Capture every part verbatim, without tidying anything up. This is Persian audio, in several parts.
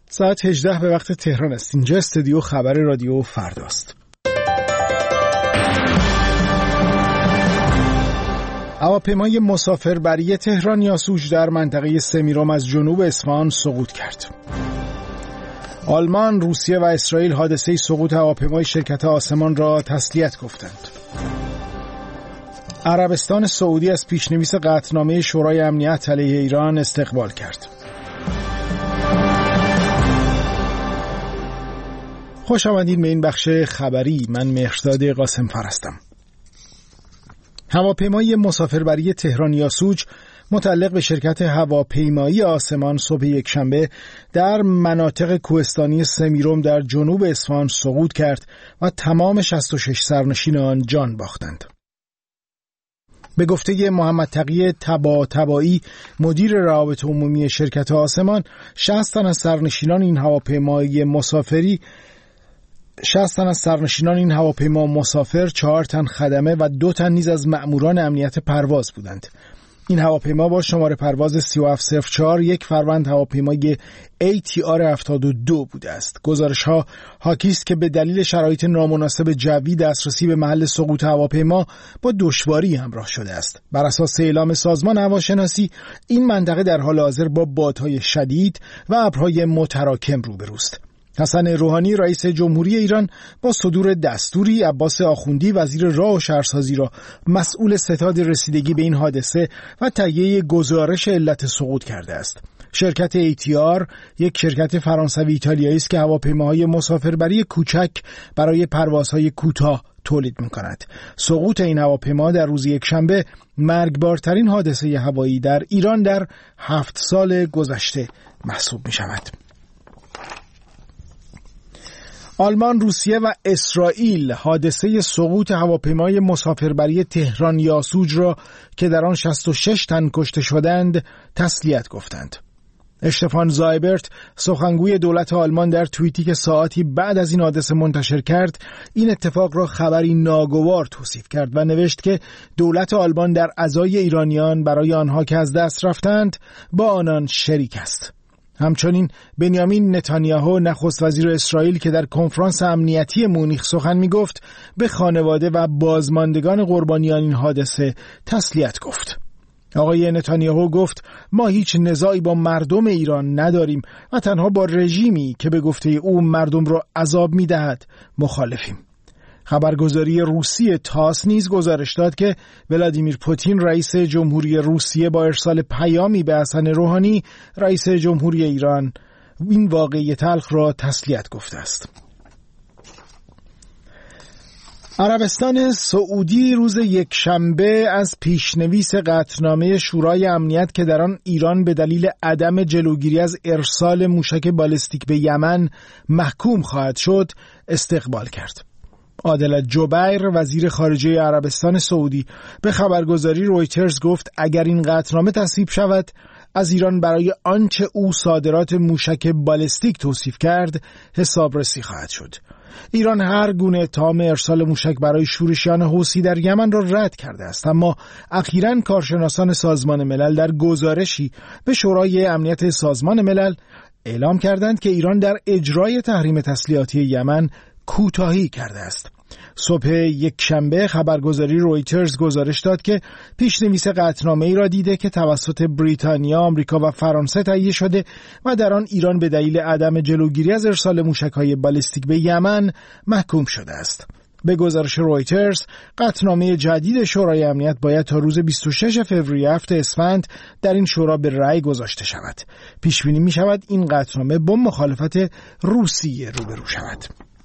ساعت هجده به وقت تهران است. اینجا استودیو خبر رادیو فرداست. هواپیمای مسافربری تهران یاسوج در منطقه سمیرام از جنوب اصفهان سقوط کرد. آلمان، روسیه و اسرائیل حادثه سقوط هواپیمای شرکت آسمان را تسلیت گفتند. عربستان سعودی از پیشنویس قطعنامه شورای امنیت علیه ایران استقبال کرد. خوش آمدید به این بخش خبری. من مهرداد قاسمفر هستم. هواپیمای مسافربری تهران یاسوج متعلق به شرکت هواپیمایی آسمان صبح یکشنبه در مناطق کوهستانی سمیرام در جنوب اصفهان سقوط کرد و تمام شصت و شش سرنشین آن جان باختند. به گفته محمد تقی طباطبایی مدیر روابط عمومی شرکت آسمان، شصت تن از سرنشینان این هواپیمای مسافری شصت تن از سرنشینان این هواپیما مسافر، چهار تن خدمه و دو تن نیز از مأموران امنیت پرواز بودند. این هواپیما با شماره پرواز سه هفت صفر چهار یک فروند هواپیمای ای تی آر هفتاد و دو بوده است. گزارش‌ها حاکی است که به دلیل شرایط نامناسب جوی دسترسی به محل سقوط هواپیما با دشواری همراه شده است. بر اساس اعلام سازمان هواشناسی، این منطقه در حال حاضر با بادهای شدید و ابرهای متراکم روبروست. حسن روحانی رئیس جمهوری ایران با صدور دستوری عباس آخوندی وزیر راه و شهرسازی را مسئول ستاد رسیدگی به این حادثه و تهیه گزارش علت سقوط کرده است. شرکت ای تی آر یک شرکت فرانسوی ایتالیایی است که هواپیماهای مسافربری کوچک برای پروازهای کوتاه تولید می‌کند. سقوط این هواپیما در روز یکشنبه مرگبارترین حادثه هوایی در ایران در هفت سال گذشته محسوب می‌شود. آلمان، روسیه و اسرائیل حادثه سقوط هواپیمای مسافربری تهران یاسوج را که در آن شصت و شش تن کشته شدند تسلیت گفتند. اشتفان زایبرت، سخنگوی دولت آلمان، در توییتی که ساعتی بعد از این حادثه منتشر کرد، این اتفاق را خبری ناگوار توصیف کرد و نوشت که دولت آلمان در عزای ایرانیان برای آنها که از دست رفتند با آنان شریک است. همچنین بنیامین نتانیاهو، نخست وزیر اسرائیل، که در کنفرانس امنیتی مونیخ سخن می‌گفت، به خانواده و بازماندگان قربانیان این حادثه تسلیت گفت. آقای نتانیاهو گفت: ما هیچ نزاعی با مردم ایران نداریم و تنها با رژیمی که به گفته او مردم را عذاب می‌دهد مخالفیم. خبرگزاری روسیه تاس نیز گزارش داد که ولادیمیر پوتین رئیس جمهوری روسیه با ارسال پیامی به حسن روحانی رئیس جمهوری ایران این واقعه تلخ را تسلیت گفته است. عربستان سعودی روز یکشنبه از پیشنویس قطعنامه شورای امنیت که در آن ایران به دلیل عدم جلوگیری از ارسال موشک بالستیک به یمن محکوم خواهد شد استقبال کرد. عادل جبیر، وزیر خارجه عربستان سعودی، به خبرگزاری رویترز گفت اگر این قطعنامه تصویب شود، از ایران برای آنچه او صادرات موشک بالستیک توصیف کرد حسابرسی خواهد شد. ایران هر گونه اتهام ارسال موشک برای شورشیان حوثی در یمن را رد کرده است، اما اخیراً کارشناسان سازمان ملل در گزارشی به شورای امنیت سازمان ملل اعلام کردند که ایران در اجرای تحریم تسلیحاتی یمن کوتاهی کرده است. صبح یکشنبه خبرگزاری رویترز گزارش داد که پیشنویس قطعنامه‌ای را دیده که توسط بریتانیا، آمریکا و فرانسه تهیه شده و در آن ایران به دلیل عدم جلوگیری از ارسال موشک‌های بالستیک به یمن محکوم شده است. به گزارش رویترز، قطعنامه جدید شورای امنیت باید تا روز بیست و شش فوریه هفته اسفند در این شورا به رأی گذاشته شود. پیش بینی می شود این قطعنامه با مخالفت روسیه روبرو شود.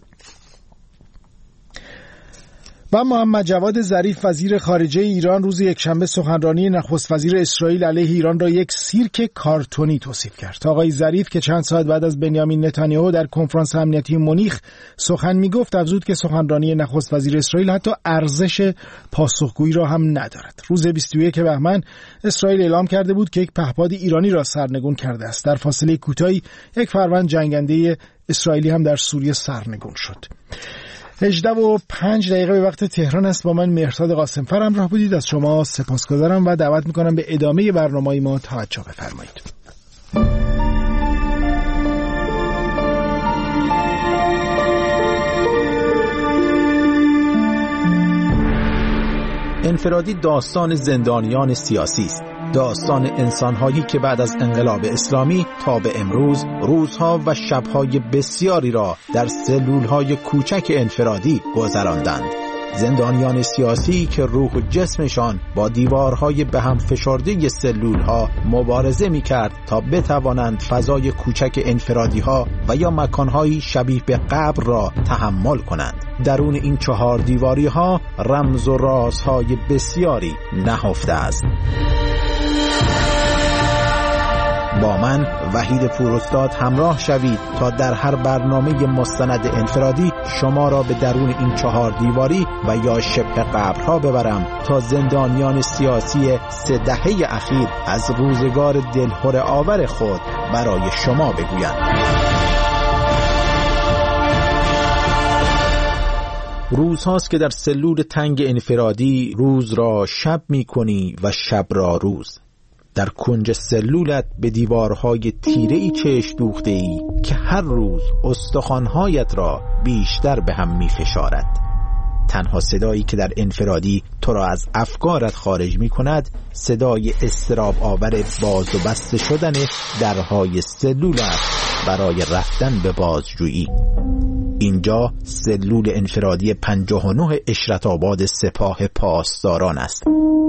و محمد جواد ظریف، وزیر خارجه ایران، روز یکشنبه سخنرانی نخست وزیر اسرائیل علیه ایران را یک سیرک کارتونی توصیف کرد. آقای ظریف که چند ساعت بعد از بنیامین نتانیاهو در کنفرانس امنیتی مونیخ سخن میگفت، افزود که سخنرانی نخست وزیر اسرائیل حتی ارزش پاسخگویی را هم ندارد. روز بیست و یکم بهمن اسرائیل اعلام کرده بود که یک پهپاد ایرانی را سرنگون کرده است. در فاصله کوتاهی یک فروند جنگنده اسرائیلی هم در سوریه سرنگون شد. هجده و پنج دقیقه به وقت تهران است. با من مهرداد قاسمفر همراه بودید. از شما سپاسگزارم و دعوت میکنم به ادامه برنامه ما توجه بفرمایید. انفرادی داستان زندانیان سیاسی است، داستان انسان‌هایی که بعد از انقلاب اسلامی تا به امروز روزها و شب‌های بسیاری را در سلول‌های کوچک انفرادی گذراندند. زندانیان سیاسی که روح و جسمشان با دیوارهای به هم فشرده سلول‌ها مبارزه می‌کرد تا بتوانند فضای کوچک انفرادی‌ها و یا مکان‌های شبیه به قبر را تحمل کنند. درون این چهار دیواری‌ها رمز و رازهای بسیاری نهفته است. با من وحید پوراستاد همراه شوید تا در هر برنامه مستند انفرادی شما را به درون این چهار دیواری و یا شبه قبرها ببرم تا زندانیان سیاسی سه دهه اخیر از روزگار دلهره آور خود برای شما بگویند. روزهاست که در سلول تنگ انفرادی روز را شب می کنی و شب را روز. در کنج سلولت به دیوارهای تیره‌ای چشم دوخته‌ای که هر روز استخوان‌هایت را بیشتر به هم می‌فشارد. تنها صدایی که در انفرادی تو را از افکارت خارج می‌کند صدای اضطراب آور باز و بسته شدن درهای سلول است برای رفتن به بازجویی. اینجا سلول انفرادی پنجاه و نه عشرت آباد سپاه پاسداران است.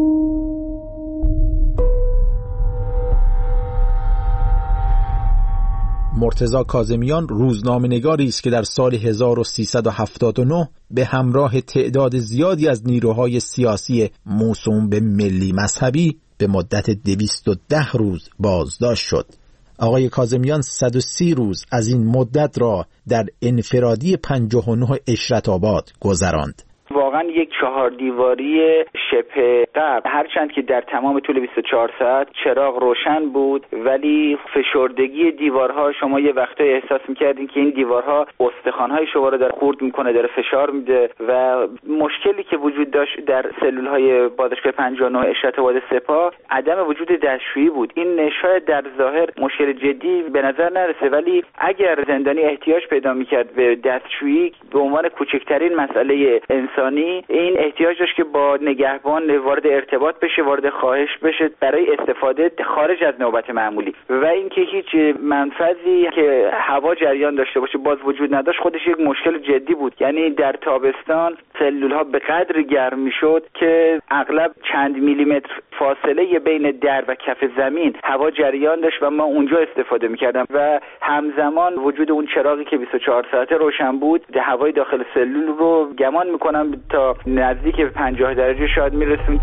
مرتضی کاظمیان روزنامه‌نگاری است که در سال هزار و سیصد و هفتاد و نه به همراه تعداد زیادی از نیروهای سیاسی موسوم به ملی مذهبی به مدت دویست و ده روز بازداشت شد. آقای کاظمیان صد و سی روز از این مدت را در انفرادی پنجاه و نه عشرت آباد گذراند. واقعا یک چهار دیواری شبه قبر، هرچند که در تمام طول بیست و چهار ساعت چراغ روشن بود، ولی فشردگی دیوارها شما یه وقتایی احساس میکردین که این دیوارها استخوان‌های شما رو داره خورد میکنه، داره فشار میده و مشکلی که وجود داشت در سلول‌های بازداشتگاه پنجاه و نه عشرت آباد سپاه عدم وجود دستشویی بود. این شاید در ظاهر مشکل جدی به نظر نرسه، ولی اگر زندانی احتیاج پیدا میکرد به دستشویی به عنوان کوچکترین مسئله انسانی، این احتیاج داشت که با نگهبان وارد ارتباط بشه، وارد خواهش بشه برای استفاده خارج از نوبت معمولی، و اینکه هیچ منفذی که هوا جریان داشته باشه باز وجود نداشت، خودش یک مشکل جدی بود. یعنی در تابستان سلول‌ها به قدر گرم میشد که اغلب چند میلیمتر فاصله بین در و کف زمین هوا جریان داشت و ما اونجا استفاده میکردم و همزمان وجود اون چراغی که بیست و چهار ساعته روشن بود هوای داخل سلول رو گمان میکنم تا نزدیک به پنجاه درجه شاید میرسون.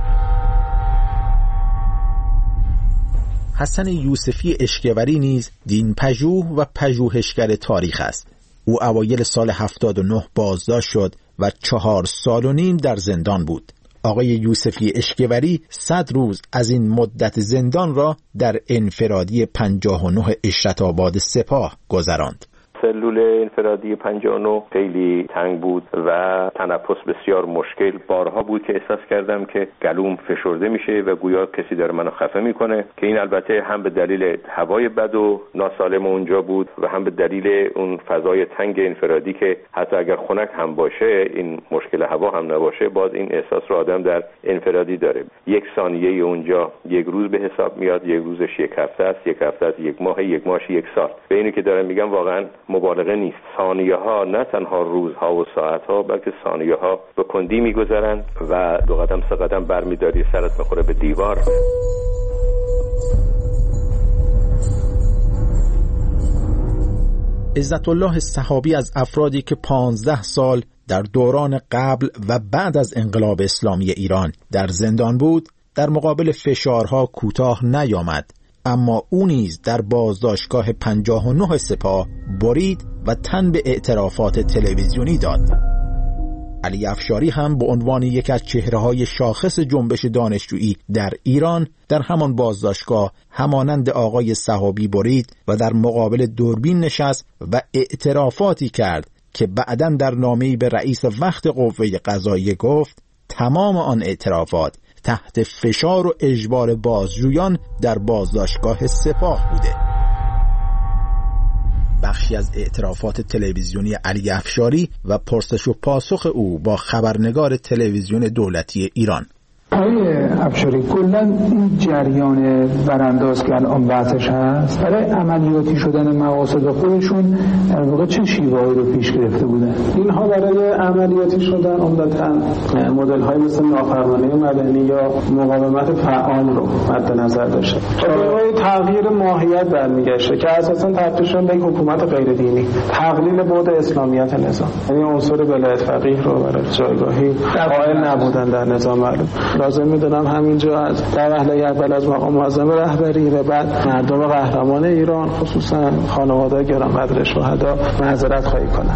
حسن یوسفی اشکوری نیز دین پژوه و پژوهشگر تاریخ است. او اوایل سال هفتاد و نه بازداشت شد و چهار سال و نیم در زندان بود. آقای یوسفی اشکوری صد روز از این مدت زندان را در انفرادی پنجاه و نه عشرت آباد سپاه گذراند. سلول انفرادی پنجاه و نه خیلی تنگ بود و تنفس بسیار مشکل. بارها بود که احساس کردم که گلوم فشرده میشه و گویا کسی داره منو خفه میکنه، که این البته هم به دلیل هوای بد و ناسالم اونجا بود و هم به دلیل اون فضای تنگ انفرادی که حتی اگر خنک هم باشه، این مشکل هوا هم نباشه، باز این احساس رو آدم در انفرادی داره. یک ثانیه اونجا یک روز به حساب میاد، یک روزش یک هفته است، یک هفته است یک ماه، یک ماهش یک سال. به اینو که دارم میگم واقعا مبالغه نیست. ثانیه ها نه تنها روزها و ساعت ها بلکه ثانیه ها به کندی میگذرن و دو قدم سه قدم برمیداری سرت میخوره به دیوار. عزت الله صحابی از افرادی که پانزده سال در دوران قبل و بعد از انقلاب اسلامی ایران در زندان بود، در مقابل فشارها کوتاه نیامد، اما او نیز در بازداشتگاه پنجاه و نه سپاه برید و تن به اعترافات تلویزیونی داد. علی افشاری هم به عنوان یک از چهره‌های شاخص جنبش دانشجویی در ایران در همان بازداشتگاه همانند آقای صحابی برید و در مقابل دوربین نشست و اعترافاتی کرد که بعداً در نامه‌ای به رئیس وقت قوه قضاییه گفت تمام آن اعترافات تحت فشار و اجبار بازجویان در بازداشتگاه سپاه بوده. بخشی از اعترافات تلویزیونی علی افشاری و پرسش و پاسخ او با خبرنگار تلویزیون دولتی ایران. آقای افشاری، کلا این جریان برانداز که الان وضعش هست برای عملیاتی شدن مقاصد خودشون در واقع چه شیوه‌ای رو پیش گرفته بودن؟ اینها برای عملیاتی شدن عمدتاً مدل‌های مثل نافرمانی مدنی یا مقاومت فعال رو مد نظر داشته. برای تغییر ماهیت برمیگشته که اساساً تبدیلشون به حکومت غیر دینی، تقلیل بعد اسلامیت نظام، یعنی عنصر ولایت فقیه رو برای جایگاهی قائل نبودن در نظام معلوم. لازم می‌دونم همینجا از در وهله اول از مقام معظم رهبری و بعد مردم قهرمان ایران خصوصا خانواده گرانقدر شهدا معذرت خواهی کنم.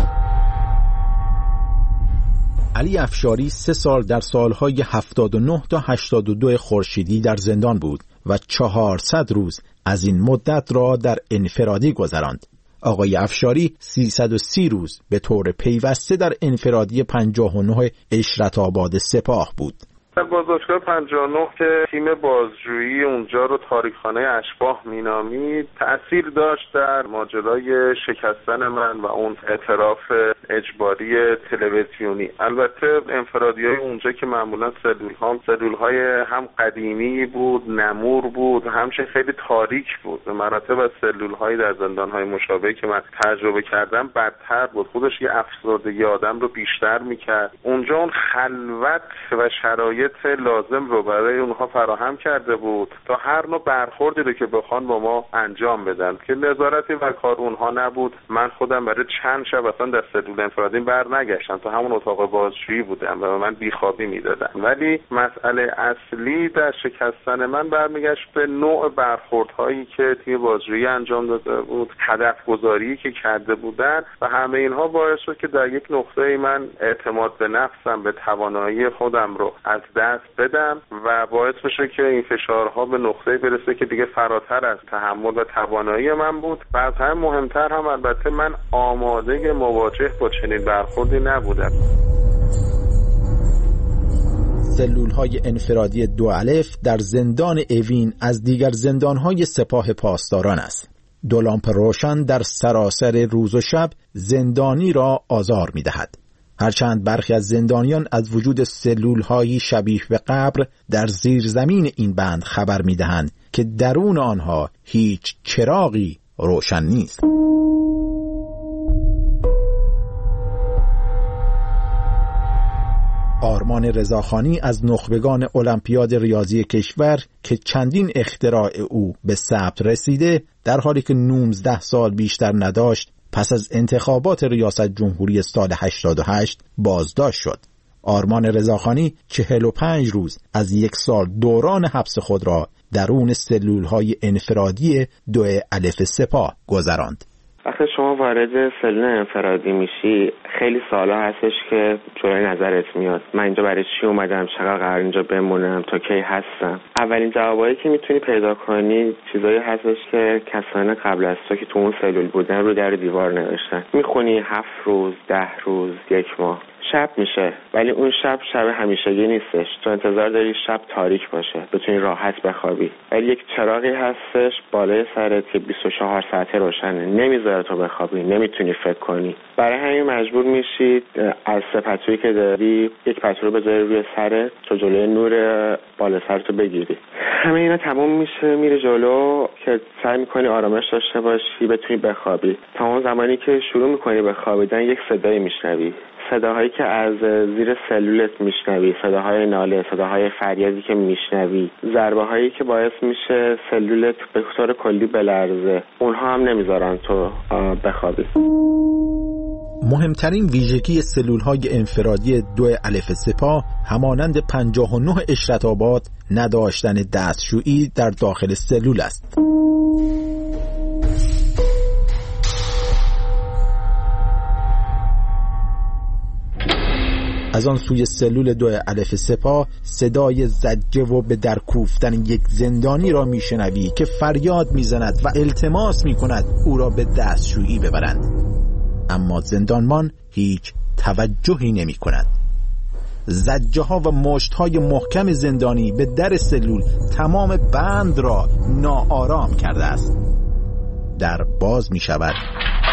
علی افشاری سه سال در سالهای هفتاد و نه تا هشتاد و دو خورشیدی در زندان بود و چهارصد روز از این مدت را در انفرادی گذراند. آقای افشاری سیصد و سی روز به طور پیوسته در انفرادی پنجاه و نه عشرت آباد سپاه بود. در بازداشتگاه پنجاه و نه که تیم بازجویی اونجا رو تاریخخانه اشباح مینامید، تأثیر داشت در ماجرای شکستن من و اون اعتراف اجباری تلویزیونی. البته انفرادی‌های اونجا که معمولا سلول ها سلول های هم قدیمی بود، نمور بود، همچنین خیلی تاریک بود. به مراتب از سلول های در زندان های مشابهی که من تجربه کردم بدتر بود. خودش یه افسردگی آدم رو بیشتر میکرد. اونجا اون خلوت و شرایط لازم رو برای اونها فراهم کرده بود تا هر نوع برخوردی رو که بخوان با ما انجام بدن که نظارتی و کار اونها نبود. من خودم برای چند شب اصلا در سلول انفرادی بر نگشتم، تا همون اتاق بازجویی بودم و به من بیخوابی میدادن. ولی مسئله اصلی در شکستن من برمیگشت به نوع برخوردهایی که تیم بازجویی انجام داده بود، هدف گذاری که کرده بودن و همه اینها باعث شد که در یک نقطه‌ای من اعتماد به نفسم، به توانایی خودم رو از دست بدم و باعث بشه که این فشارها به نقطه‌ای برسه که دیگه فراتر از تحمل و توانایی من بود. و از همه مهمتر هم البته من آماده مواجه با چنین برخوردی نبودم. سلول‌های انفرادی دو الف در زندان اوین از دیگر زندان‌های سپاه پاسداران است. دو لامپ روشن در سراسر روز و شب زندانی را آزار می‌دهد. هرچند برخی از زندانیان از وجود سلول‌هایی شبیه به قبر در زیر زمین این بند خبر می‌دهند که درون آنها هیچ چراغی روشن نیست. آرمان رضاخانی از نخبگان المپیاد ریاضی کشور که چندین اختراع او به ثبت رسیده، در حالی که نوزده سال بیشتر نداشت پس از انتخابات ریاست جمهوری سال هشتاد و هشت بازداشت شد. آرمان رضاخانی چهل و پنج روز از یک سال دوران حبس خود را درون سلول‌های انفرادی دو الف سپاه گذراند. وقتی شما وارد سلول انفرادی میشی خیلی سالا هستش که جلوی نظرت میاد من اینجا برای چی اومدم، چقدر قرار اینجا بمونم، تا کی هستم. اولین جوابایی که میتونی پیدا کنی چیزایی هستش که کسانی قبل از تو که تو اون سلول بودن رو در دیوار نوشتن. میخونی هفت روز، ده روز، یک ماه. شب میشه ولی اون شب شب همیشگی نیستش. تو انتظار داری شب تاریک باشه بتونی راحت بخوابی، ولی یک چراغی هستش بالای سرت که بیست و چهار ساعته روشنه، نمیذاره تو بخوابی، نمیتونی فکر کنی. برای همین مجبور میشی از سه پتویی که داری یک پتو رو بذاری روی سرت تو جلوی نور بالا سرتو بگیری. همه اینا تموم میشه، میره جلو که سعی میکنی آرامش داشته باشی بتونی بخوابی. تا اون زمانی که شروع میکنی به خوابیدن یک صدایی میشنوی، صداهایی که از زیر سلولت میشنوی، صداهای ناله، صداهای فریادی که میشنوی، ضربه هایی که باعث میشه سلولت به طور کلی بلرزه، اونها هم نمیذارن تو بخوابی. مهمترین ویژگی سلول‌های انفرادی دو الف سپاه همانند پنجاه و نه عشرت آباد نداشتن دستشویی در داخل سلول است. از آن سوی سلول دو الف سپاه صدای زجه و به در کوفتن یک زندانی را میشنوی که فریاد میزند و التماس میکند او را به دستشویی ببرند، اما زندانبان هیچ توجهی نمی کند. زجه ها و مشت های محکم زندانی به در سلول تمام بند را ناآرام کرده است. در باز می شود